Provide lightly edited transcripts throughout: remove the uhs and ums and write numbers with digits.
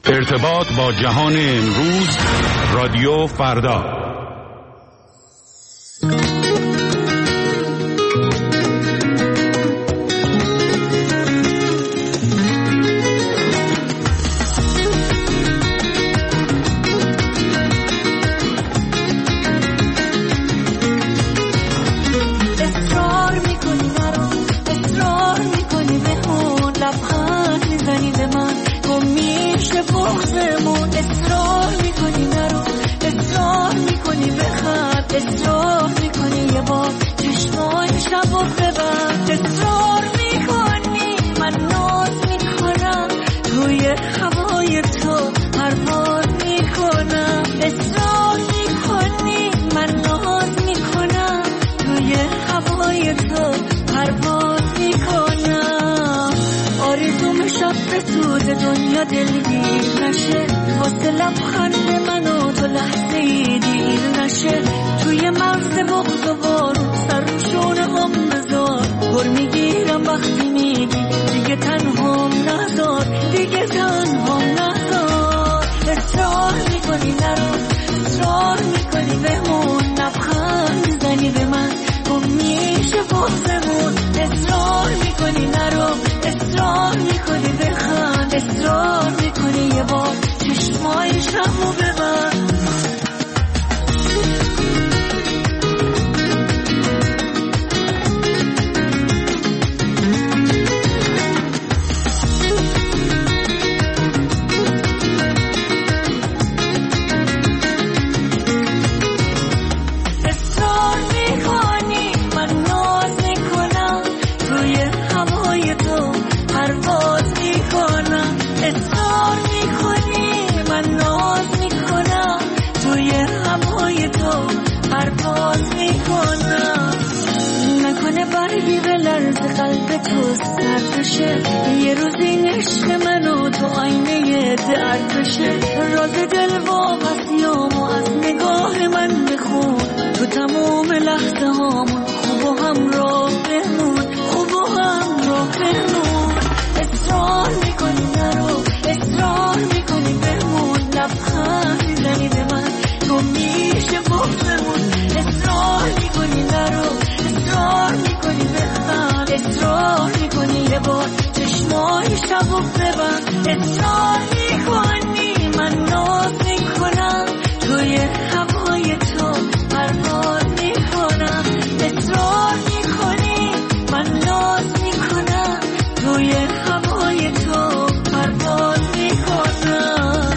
ارتباط با جهان امروز، رادیو فردا. دنیا دلگیر نشه، واسه لبخند من و تو لحظه ای دیر نشه، توی مغز بغض و بارون سر رو شونه هم بذار، گر میگیرم وقتی میگی دیگه تنهام نذار، دیگه تنهام نذار. اصرار میکنی نرو، اصرار میکنی بمون، لبخند میزنی به من گم میشه بغضمون، اصرار میکنی نرو، اصرار میکنی بخند، اصرار میکنی یه بار چشمای شبو ببند. برگی به لرز قلب تو سرد بشه، یه روز این عشق من و تو آینه درد بشه، راز دل واقعیامو از نگاه من بخون، تو تموم لحظه هامون خوب و همراه بمون، خوب و همراه بمون. اصرار میکنی نرو، اصرار میکنی بمون، لبخند میزنی به من گم میشه بغضمون، اصرار میکنی نرو، اصرار میکنی بخند، اصرار میکنی یه بار چشمای شبو ببند، اصرار میکنی من ناز میکنم، توی هوای تو پرواز میکنم، اصرار میکنی من ناز میکنم، توی هوای تو پرواز میکنم.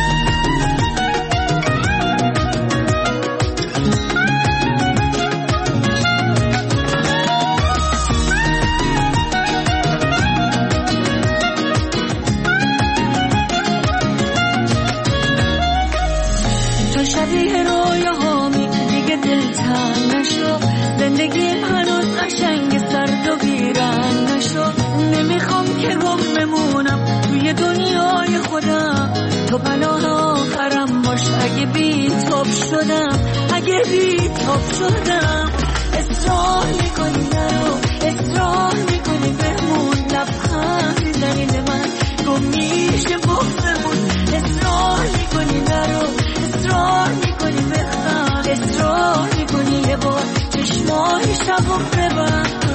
شبیه رویاهامی دیگه دلتنگ نشو، زندگیم هنوز قشنگ سرد و بیرنگ نشو، نمیخوام که گم بمونم توی دنیای خودم، تو پناه آخرم باش اگه بی تاب شدم، اگه بی تاب شدم. اصرار میکنی نرو، اصرار میکنی بمون، لبخند میزنی به من گم میشه بغضمون، اصرار میکنی نرو، اصرار میکنی بخند، اصرار میکنی یه بار چشمای شبو ببند.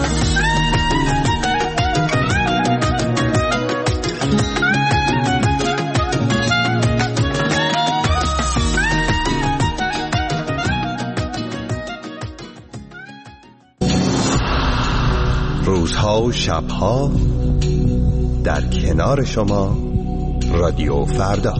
روزها و شبها در کنار شما، رادیو فردا.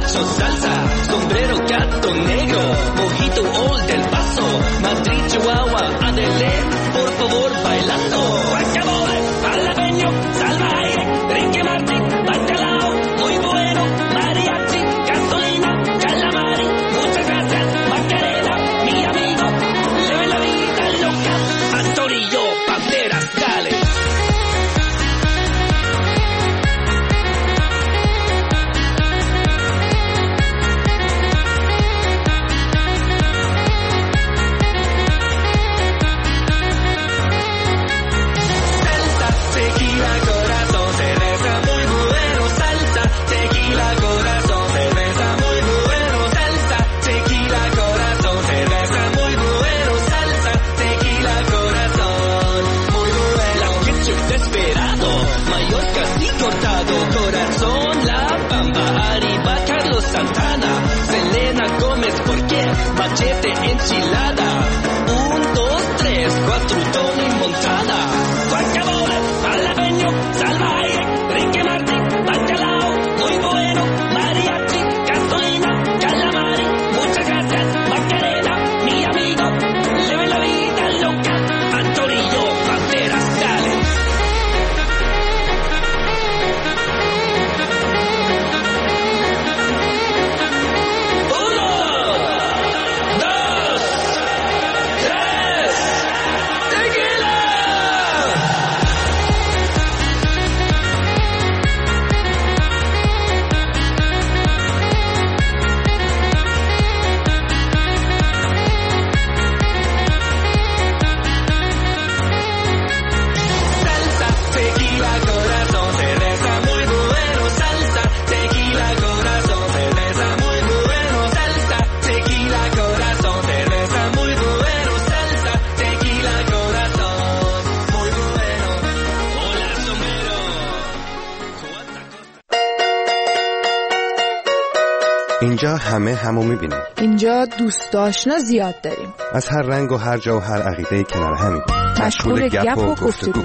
borracho, salsa, sombrero, gato negro, mojito, Old del Paso, Madrid, Chihuahua, Adele, por favor, bailando. Guacamole, jalapeño, salvaje, Ricky Martin, bacalao, muy bueno, mariachi, gasolina, calamari, muchas gracias, Macarena, mi amigo, leve la vida loca, Antonio Banderas, dale. Machete, enchilada, 1, 2, 3, 4, Tony Montana, guacamole, jalapeño, salvaje, Ricky Martin, bacalao, muy bueno, mariachi, gasolina, calamari, muchas gracias, Macarena, mi amigo, leve la vida loca, Antonio Banderas, dale. اینجا همه همو میبینیم. اینجا دوست آشنا زیاد داریم. از هر رنگ و هر جا و هر عقیده کنار همین. مشغول گپ و گفتگو.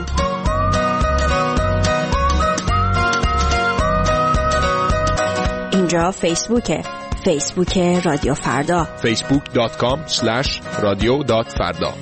اینجا فیسبوک رادیو فردا. facebook.com/radio.farda.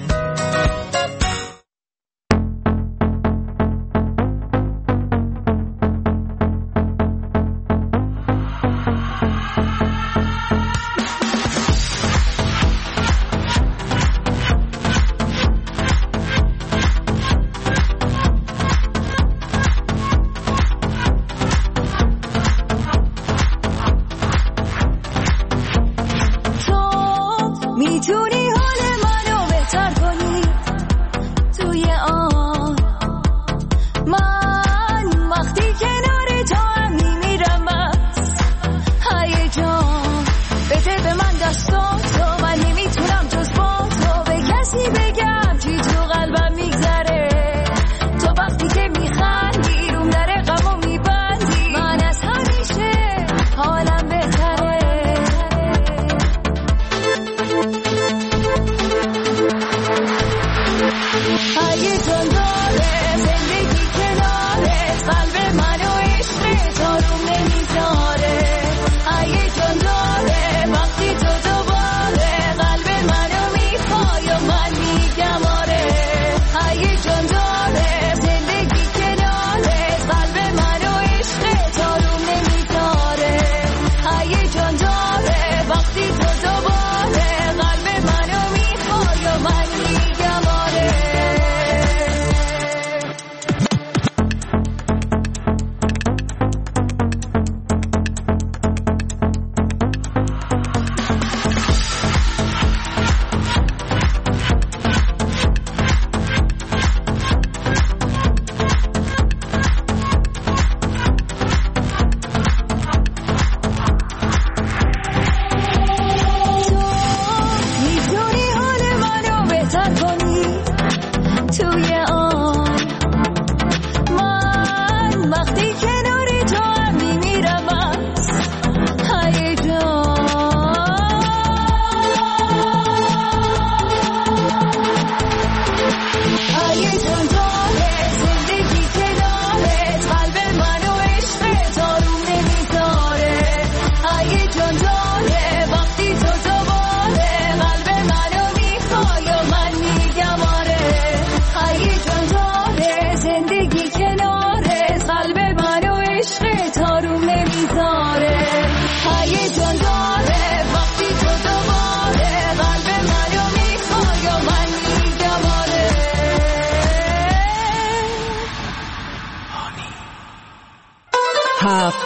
Waqti to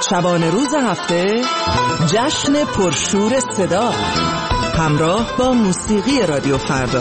شبانه روز هفته جشن پرشور صدا همراه با موسیقی رادیو فردا.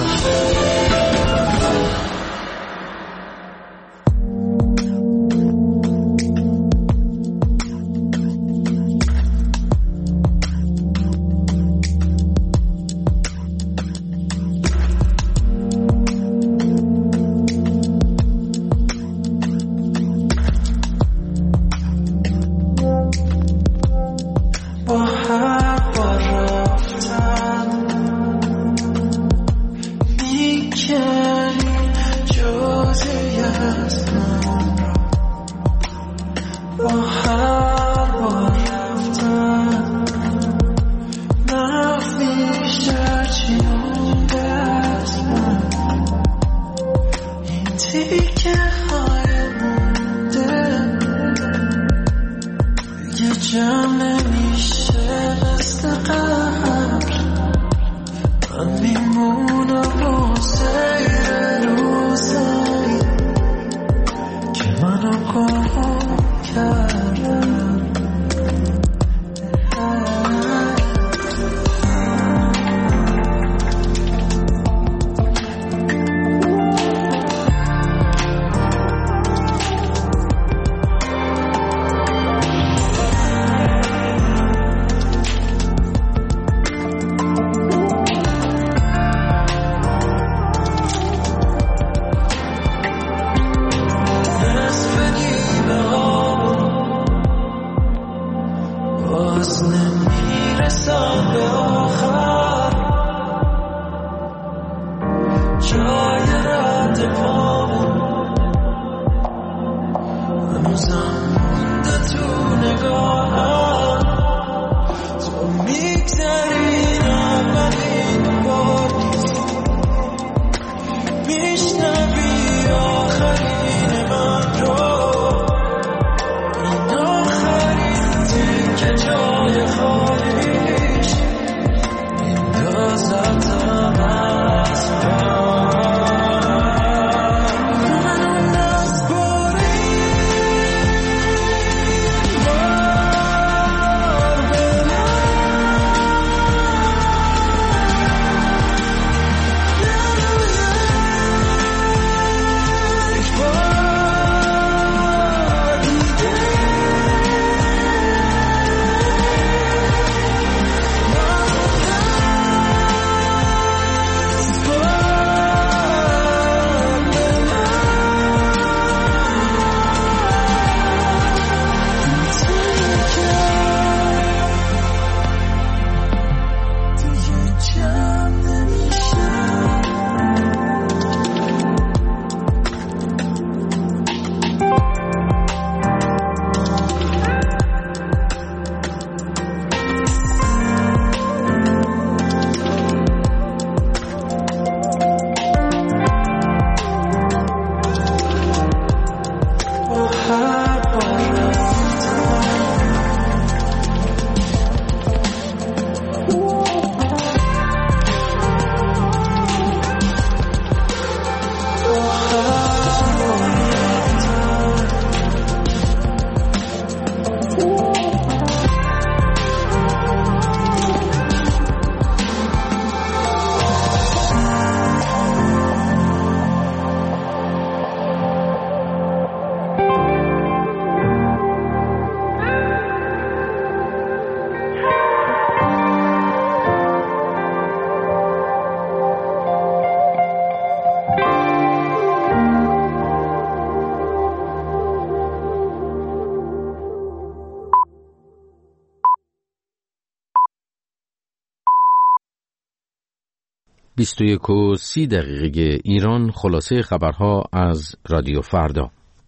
بیست و 30 دقیقه ایران. خلاصه خبرها از رادیو فردا.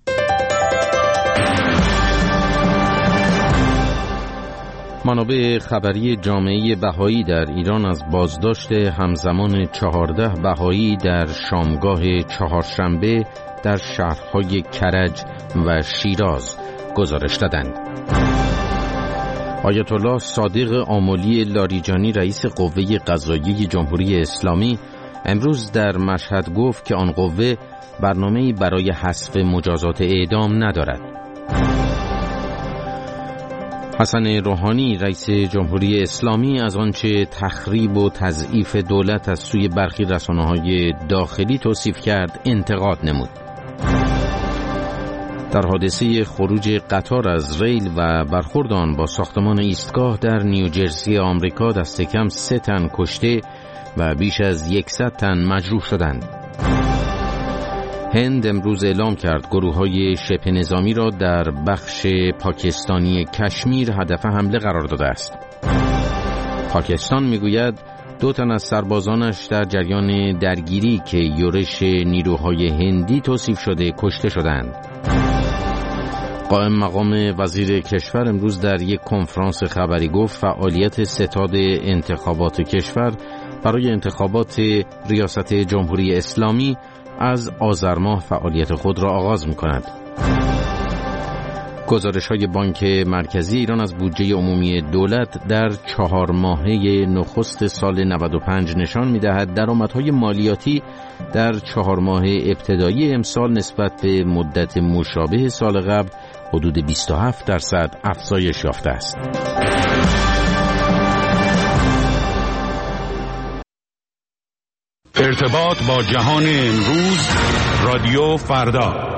منابع خبری جامعه بهایی در ایران از بازداشت همزمان 14 بهایی در شامگاه چهارشنبه در شهرهای کرج و شیراز گزارش دادند. آیت الله صادق آملی لاریجانی رئیس قوه قضاییه جمهوری اسلامی امروز در مشهد گفت که آن قوه برنامه‌ای برای حذف مجازات اعدام ندارد. حسن روحانی رئیس جمهوری اسلامی از آنچه تخریب و تضعیف دولت از سوی برخی رسانه‌های داخلی توصیف کرد انتقاد نمود. در حادثه خروج قطار از ریل و برخورد آن با ساختمان ایستگاه در نیوجرسی آمریکا دست کم 3 تن کشته و بیش از 100 تن مجروح شدند. هند امروز اعلام کرد گروه‌های شبه نظامی را در بخش پاکستانی کشمیر هدف حمله قرار داده است. پاکستان میگوید 2 تن از سربازانش در جریان درگیری که یورش نیروهای هندی توصیف شده کشته شدند. قائم مقام وزیر کشور امروز در یک کنفرانس خبری گفت فعالیت ستاد انتخابات کشور برای انتخابات ریاست جمهوری اسلامی از آذر ماه فعالیت خود را آغاز می‌کند. گزارش‌های بانک مرکزی ایران از بودجه عمومی دولت در 4 ماهه نخست سال 95 نشان می‌دهد درآمدهای مالیاتی در 4 ماه ابتدایی امسال نسبت به مدت مشابه سال قبل حدود 27% افزایش یافته است. ارتباط با جهان امروز، رادیو فردا.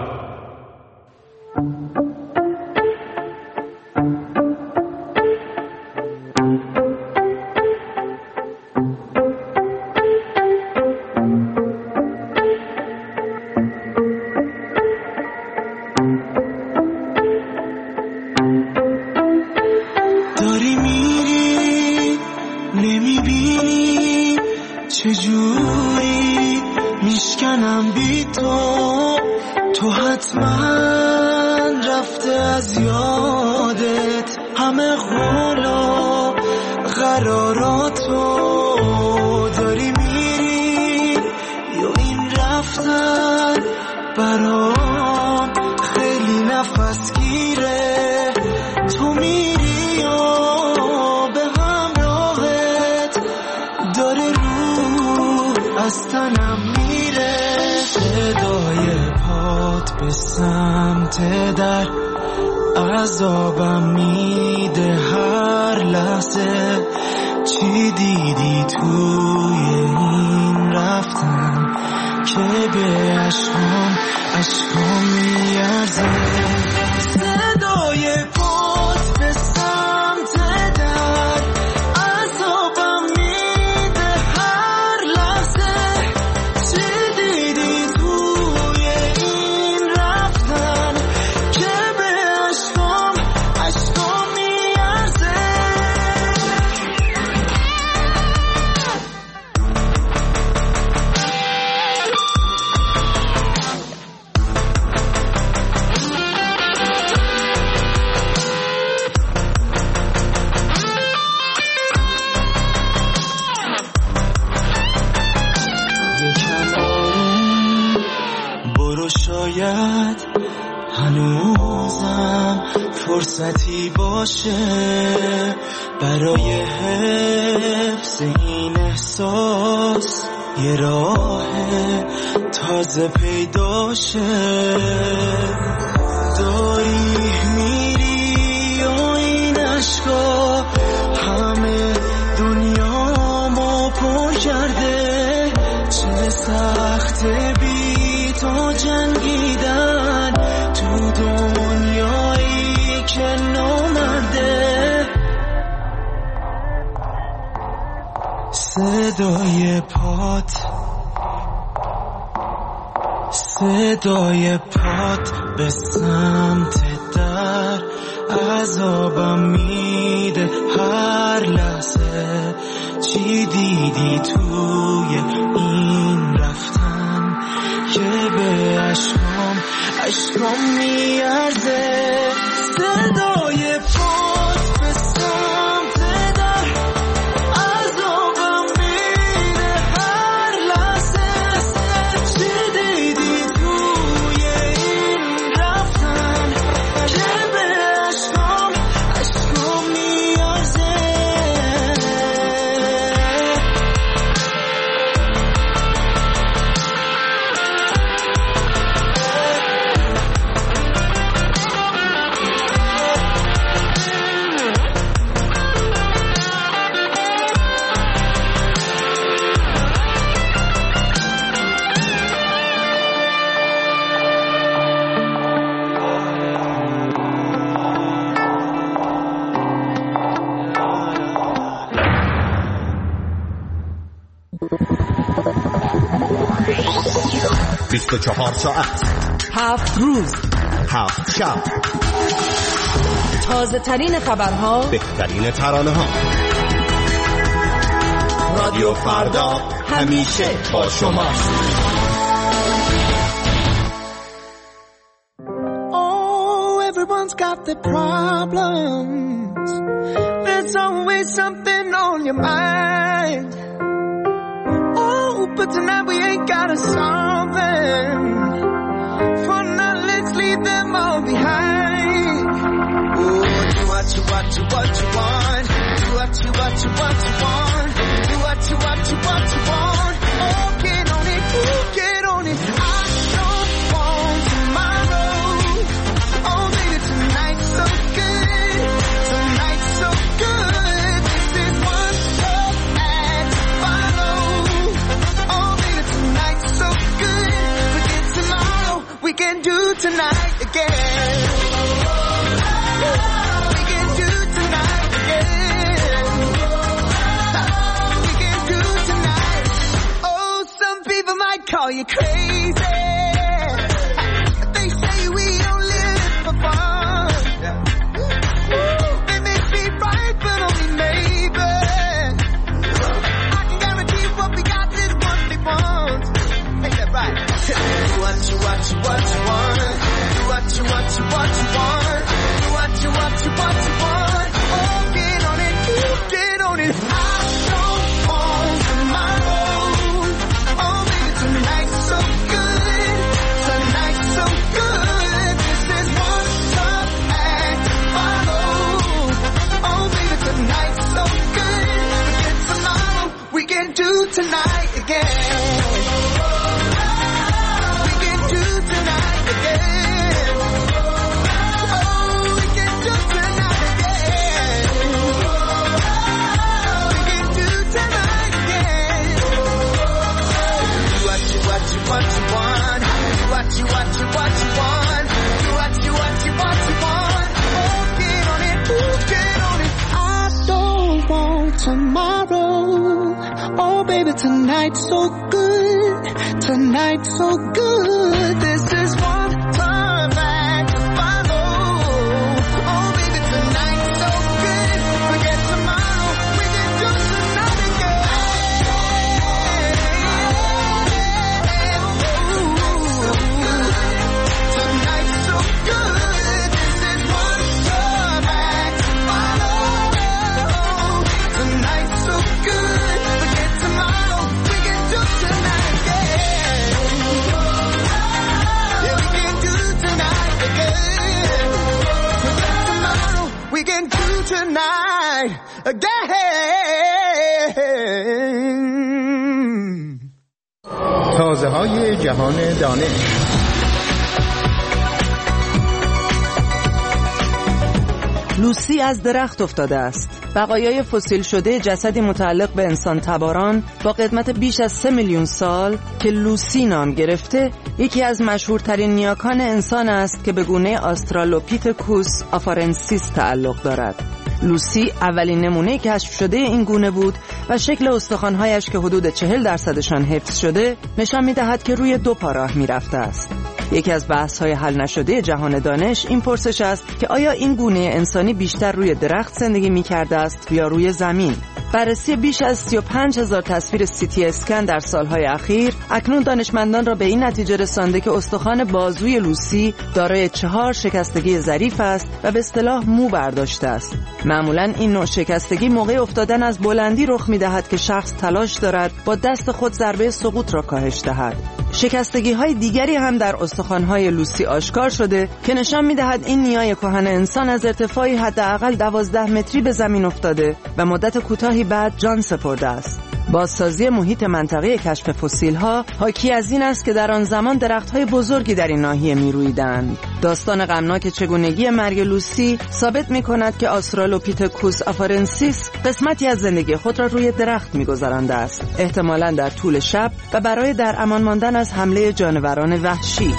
داری میری نمیبینی چجوری میشکنم بی تو حتما رفته از یادت همه قول و قراراتو. داری میری یا این رفتن برام خیلی نفس گیره. تو میری یا به همراهت داره رو از تنم میره. صدای پات به سمت در عذابم میده هر لحظه. چی دیدی توی این رفتن که به عشقام میارزه. صدای پات به سمت در عذابم میده هر لحظه. چی دیدی توی این رفتن که به عشقام میارزه. شاید هنوزم فرصتی باشه برای حفظ این احساس. یه راه تازه پیدا شه. داری میری یا این عشقا همه دنیامو پر کرده. چه سخته بی تو جنگیدن تو دنیایی که نامرده. صدای پات به سمت در عذابم میده هر لحظه. چی دیدی توی این رفتن که به عشقام میارزه. صدای پات به سمت در عذابم میده هر لحظه. چی دیدی توی این رفتن که به عشقام میارزه. 24 ساعت 7 روز 7 شب، تازه ترین خبرها، بهترین ترانه ها. رادیو فردا همیشه با شماست. Oh, everyone's got their problems. There's always something on your mind. Oh, but tonight we ain't gotta solve them. For now, let's leave them all behind. Oh, do what you want. Do what you want. Do what you want. Do what you want. Do what you want. Do what you want. Oh, get on it. Oh, get on it. I don't want tomorrow. Oh, baby, tonight's so good. Tonight's so good. This is one tough act to follow. Oh, baby, tonight's so good. Forget tomorrow. We can do tonight again. We can do tonight again. We can do tonight. Oh, some people might call you crazy. They say we don't live for fun. They may be right, but only maybe. I can guarantee what we got is what they want. Make that right. Do what you want. Do what you want. Do what you want. Do what you want. Do what you want. Do what you want. Oh, get on it. Get on it. I don't want tomorrow. Oh, baby, tonight's so good. Tonight's so good. This is one tough act to follow. Oh, baby, tonight's so good. Forget tomorrow. We can do tonight again. We can do tonight again. Oh, we can do tonight again. We can do tonight again. Do what you want. Do what you want. Do what you want. Do what you want. Do what you want. Do what you want. Oh, get on it. Ooh, get on it. I don't want tomorrow. Oh, baby, tonight's so good. Tonight's so good. This is one time act to follow. Oh, baby, tonight's so good. Forget tomorrow. We can do tonight again. Tonight's so good. This is one time act to follow. Tonight's so good. Forget tomorrow. We can do tonight again. Yeah, we can do tonight again. Forget tomorrow. We can do tonight again. تازه های جهان دانش. لوسی از درخت افتاده است. بقایای فسیل شده جسدی متعلق به انسان تباران با قدمت بیش از 3 میلیون سال که لوسی نام گرفته، یکی از مشهورترین نیاکان انسان است که به گونه آسترالوپیتکوس آفارنسیس تعلق دارد. لوسی اولین نمونه کشف شده این گونه بود و شکل استخوان‌هایش که حدود 40% حفظ شده نشان می‌دهد که روی 2 پا راه می‌رفته است. یکی از بحث‌های حل نشده جهان دانش این پرسش است که آیا این گونه انسانی بیشتر روی درخت زندگی می‌کرده است یا روی زمین؟ بررسی بیش از 35,000 تصویر سیتی اسکن در سالهای اخیر اکنون دانشمندان را به این نتیجه رسانده که استخوان بازوی لوسی دارای 4 شکستگی ظریف است و به اصطلاح مو برداشته است. معمولاً این نوع شکستگی موقع افتادن از بلندی رخ می‌دهد که شخص تلاش دارد با دست خود ضربه سقوط را کاهش دهد. شکستگی‌های دیگری هم در استخوان‌های لوسی آشکار شده که نشان می‌دهد این نیای کهن انسان از ارتفاعی حداقل 12 متری به زمین افتاده و مدت کوتاهی بعد جان سپرده است. بازسازی محیط منطقه کشف فسیل‌ها حاکی از این است که در آن زمان درخت‌های بزرگی در این ناحیه می‌رویدند. داستان غمناک چگونگی مرگ لوسی ثابت می‌کند که آسترالوپیتکوس آفارنسیس قسمتی از زندگی خود را روی درخت می‌گذرانده است، احتمالاً در طول شب و برای در امان ماندن از حمله جانوران وحشی.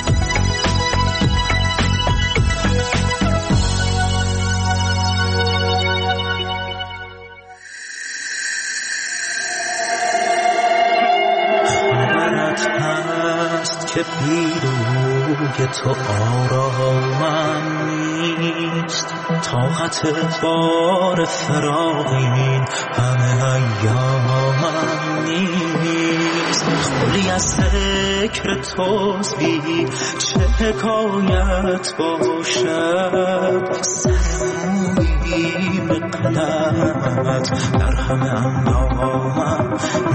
خبرت هست که پیروی تو آرامم نیست، طاقت بار فراقین همه ایامم نیست. خلی از ذکر توزی چه حکایت باشد، سرمویی به قلمت در همه اندامم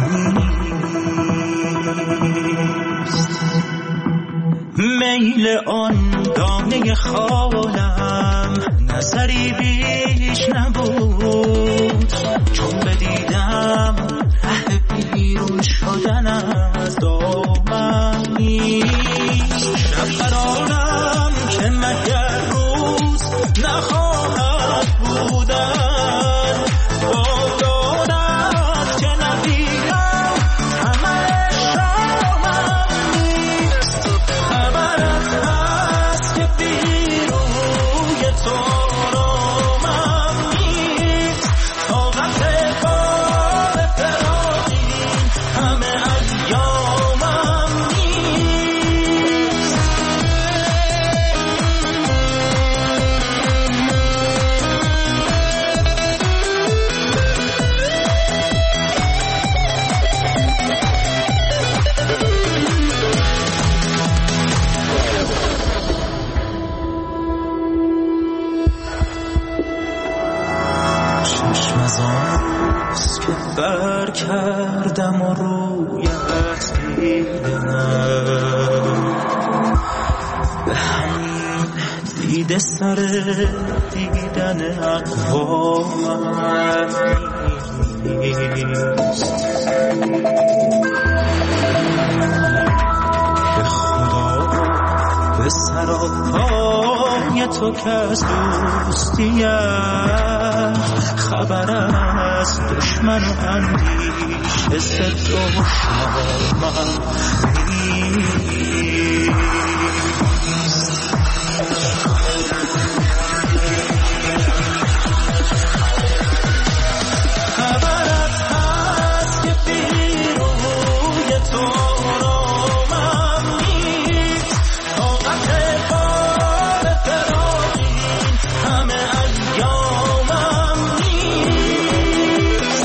نیست. میل آن دانه خالم نظری بیش نبود، چون بدیدم ره بیرون شدن از دامم نیست. شب قرارم که مگر روز نخواهد بودن، با دانت که نبیرم همه شامم نیست. خبرت هست که بیروی تو رامم نیست، طاقت بار فراقین همه ایامم نیست. چشم از آنست که بر کردم و رویت دیدم، به همین دیده سر دیدن اقوامم نیست. به خدا به سراپای تو که از دوستیم خبر از دشمن و اندیشه ضد و شامم نیست. خبرت هست که بیروی تو رامم نیست، طاقت بار فراقین همه ایامم نیست.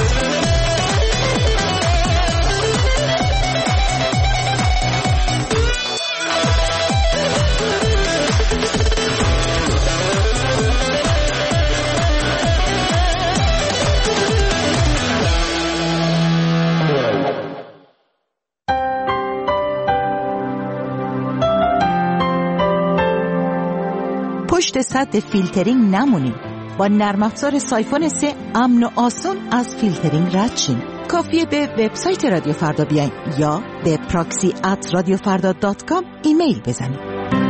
پشت سد فیلترینگ نمونید. با نرم افزار سایفون 3 امن و آسون از فیلترینگ رد شین. کافیه به وبسایت رادیو فردا بیاین یا به proxy@radiofarda.com ایمیل بزنید.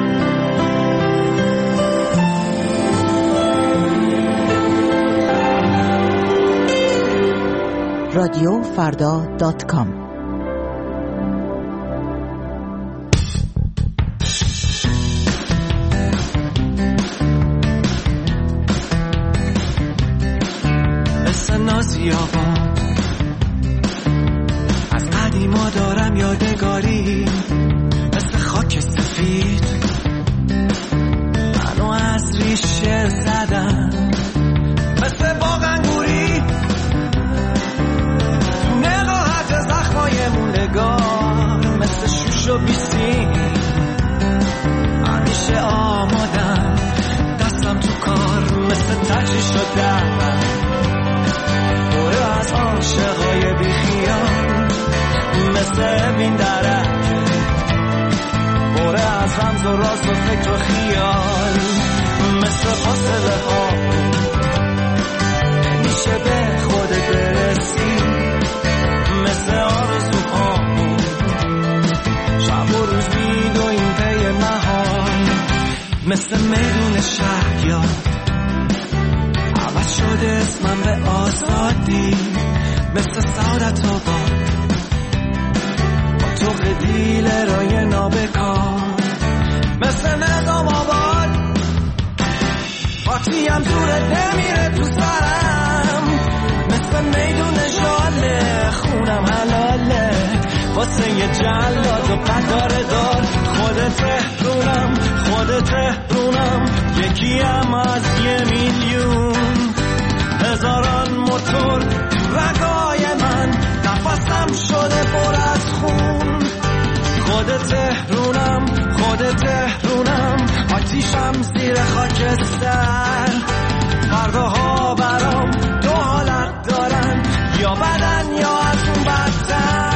radiofarda.com نازیابان از قدیما دارم یادگاری، مثل خاک سفید منو از ریشه زدم، مثل باغ انگوری تو نقاهت زخمای موندگار، مثل شوش و بیسیم همیشه آمادم، دستم تو کار مثل تجری شدم، از عاشقای بیخیال مثل بین درک، بره از رمز و راز و فکر و خیال، مثل فاصله ها نمیشه به خودت برسی، مثل آرزوها شب و روز میدویم پی محال، مثل میدون شهریار عوض شده اسمم به آزادی، مثل سعادت آباد با تو خدیل رای نابکار، مثل نظام آباد وقتی هم زورت نمیره تو سرم، مثل میدون ژاله خونم حلاله واسه یه جلاد و قطار دار. خودت تهرونم یکیم از 1,000,000. هزاران موتور رگای من، نفسم شده پر از خون. خودت تهرونم آتیشم زیر خاکستر. فرداها برام 2 حالت دارن، یا بدن یا از اون بدتر.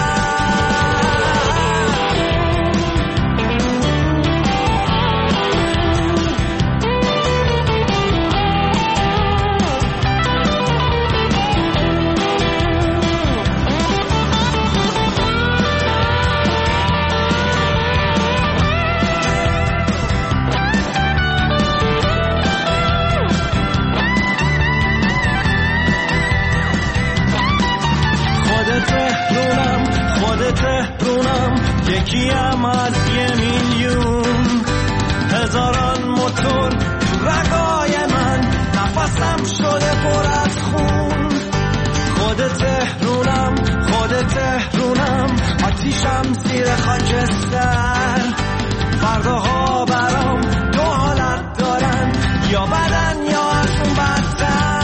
تهرونم یکیم از 1,000,000. هزاران موتور تو رگای من، نفسم شده پر از خون. خودت تهرونم آتیشم زیر خاکستر. فرداها برام 2 حالت دارن، یا بدن یا از اون بدتر.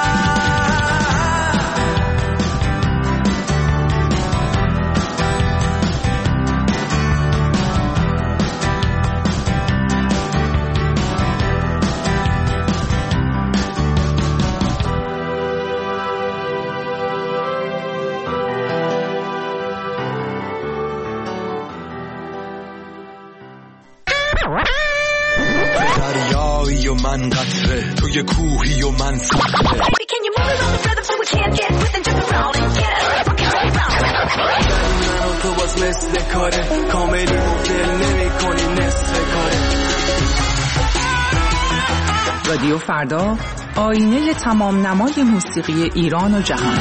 دریایی و من قطره، توی کوهی و من صخره. من و تو باز مثل کاره، کاملی دل نمی کنی نصف کاره. رادیو فردا، آینه تمام نمای موسیقی ایران و جهان.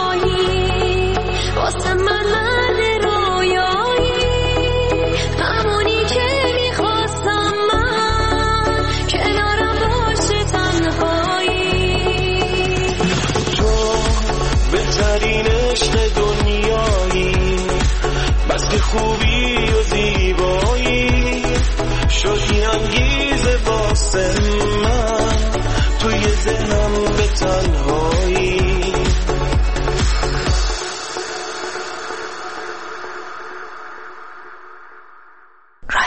I'm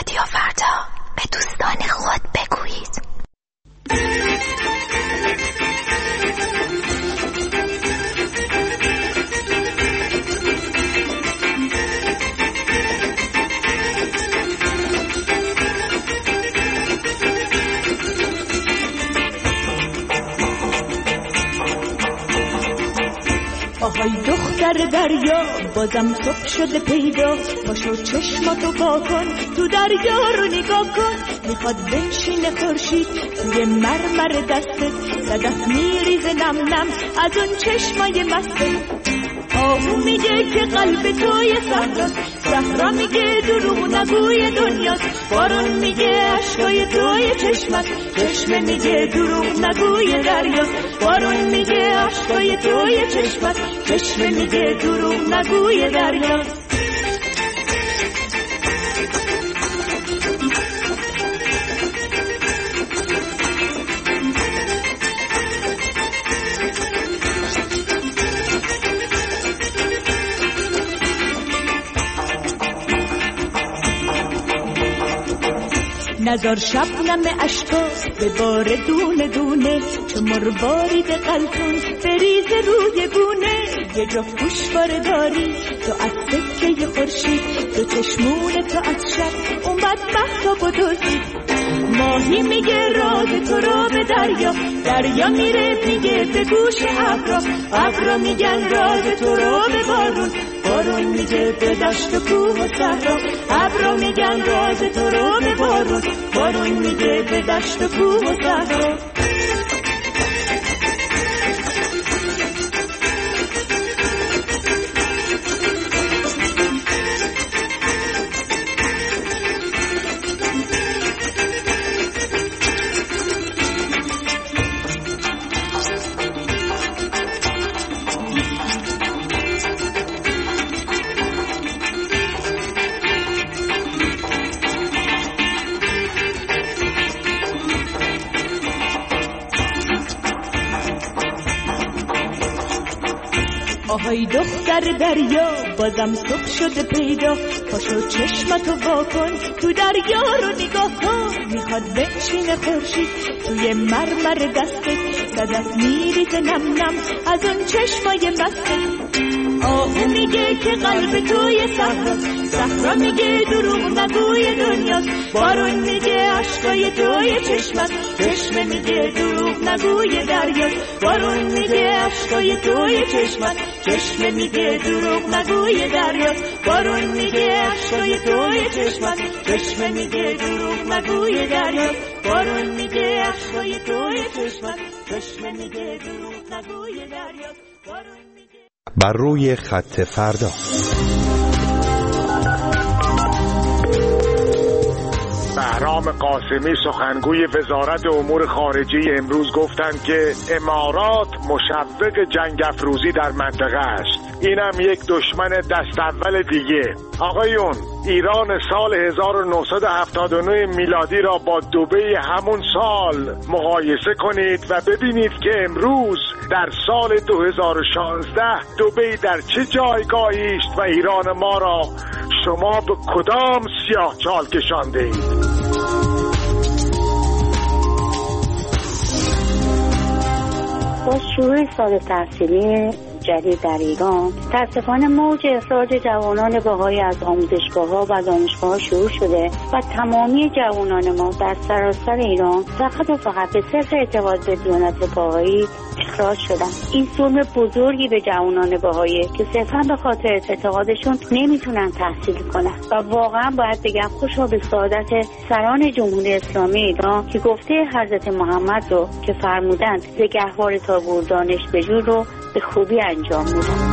رادیو فردا، به دوستان خود بگویید. آهای دختر دریا، بازم صبح شده پیدا، پاشو چشماتو وا کن، تو دریا رو نگاه کن. میخواد بنشینه خورشید توی مرمر دستت، صدف میریزه نم نم از اون چشمای مستت. آهو میگه که قلب توی صحراست، صحرا میگه دروغ نگوی دنیاست. بارون میگه عشقای توی چشمت، چشمه میگه دروغ نگوی دریاست. بارون میگه عشقای توی چشمت، چشمه میگه دروغ نگوی دریاست. نزار شبنم اشکا به بار دونه دونه، چو مروارید قلتون بریزه روی گونه. یه جا پوشوار داری تو از سکه خورشید، دو چشمون تو از شب اومد مهتاب و دزدید. ماهی میگه راز تو را به دریا، دریا میره میگه به گوش ابرا، ابرا میگن راز تو را به بارون، بارون میگه به دشت و کوه و صحرا، ابرا میگن راز تو را به بارون، بارون میگه به دشت و کوه و صحرا. آهای دختر دریا، بازم صبح شده پیدا، پاشو چشمتو وا کن، تو دریا رو نگاه کن. میخواد بنشینه خورشید توی مرمر دستت، صدف میریزه نم نم از اون چشمای مستت. آهو میگه که قلب توی صحراست، صحرا میگه دروغ نگوی دنیاست. بارون میگه عشقای توی چشمت، چشمه میگه دروغ نگوی دریاست. بارون میگه عشقای توی چشمت، چشمه میگه دروغ نگوی دریاست. بارون میگه عشقای توی چشمت، چشمه میگه دروغ نگوی دریاست. بارون میگه عشقای توی چشمت، چشمه میگه دروغ نگوی دریاست. بارون میگه. بر روی خط فردا. بهرام قاسمی سخنگوی وزارت امور خارجه امروز گفتند که امارات مشوق جنگ افروزی در منطقه است. اینم یک دشمن دست اول دیگه. آقایون، ایران سال 1979 میلادی را با دبی همون سال مقایسه کنید و ببینید که امروز در سال 2016 دبی در چه جایگاهی است و ایران ما را شما به کدام سیاهچال کشانده اید؟ با شروع سال تحصیلی جدید در ایران، متاسفانه موج اخراج جوانان بهایی از آموزشگاه‌ها و دانشگاه‌ها شروع شده و تمامی جوانان ما در سراسر ایران فقط و فقط به صرف اعتقاد به دیانت بهایی اخراج شدن. این ظلم بزرگی به جوانان بهایی که صرفاً به خاطر اعتقادشون نمیتونن تحصیل کنن و واقعا باید بگم خوشا به سعادت سران جمهوری اسلامی ایران که گفته حضرت محمد رو که فرمودند ز گهواره تا گور دانش بجو رو به خوبی انجام میدن.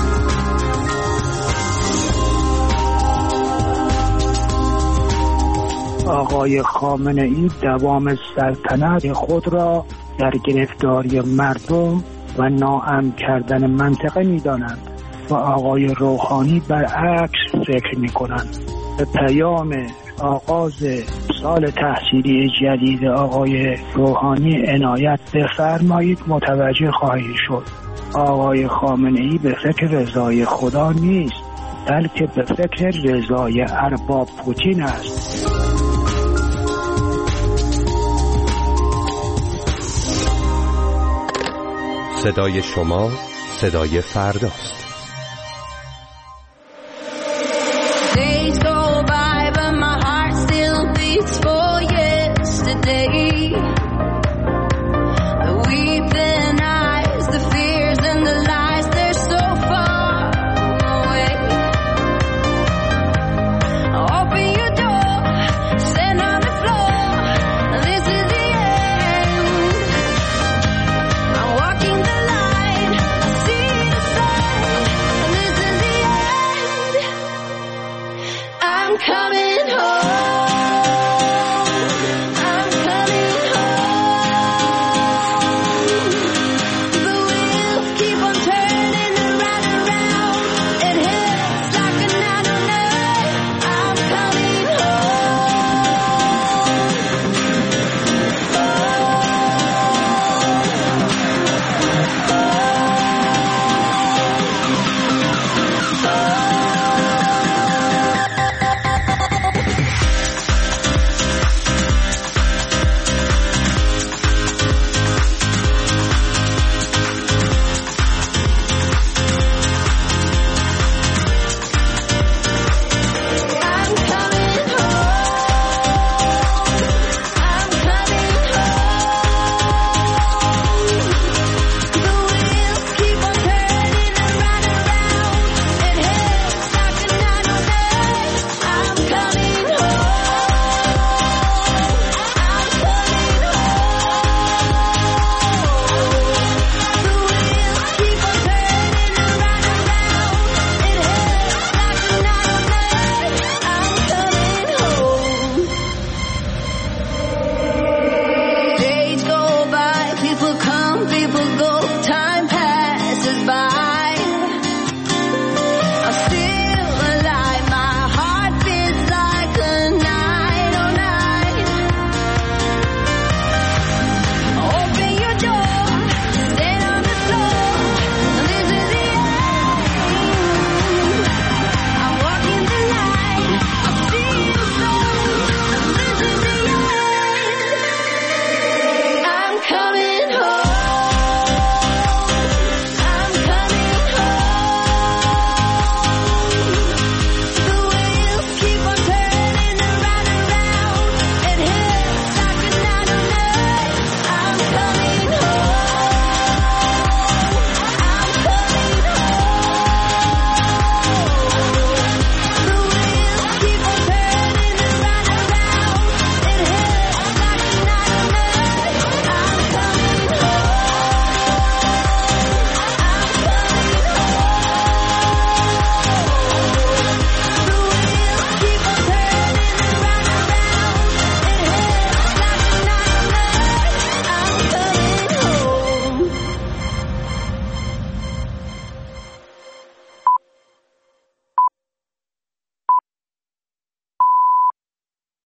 آقای خامنه‌ای دوام سلطنت خود را در گرفتاری مردم و ناامن کردن منطقه می‌دانند و آقای روحانی برعکس فکر می‌کنند. به پیام آغاز سال تحصیلی جدید آقای روحانی عنایت بفرمایید متوجه خواهید شد. آقای خامنه‌ای به فکر رضای خدا نیست، بلکه به فکر رضای ارباب پوتین است. صدای شما، صدای فرداست.